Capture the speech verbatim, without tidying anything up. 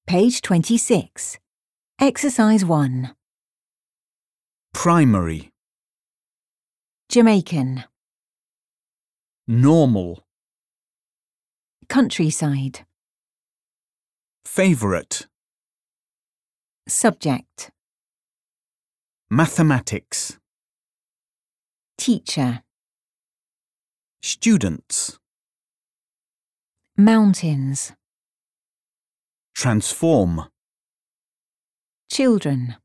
Page twenty-six. Exercise one. Primary, Jamaican. normal, Countryside. favourite, Subject. mathematics, Teacher. students, Mountains. transform. Children.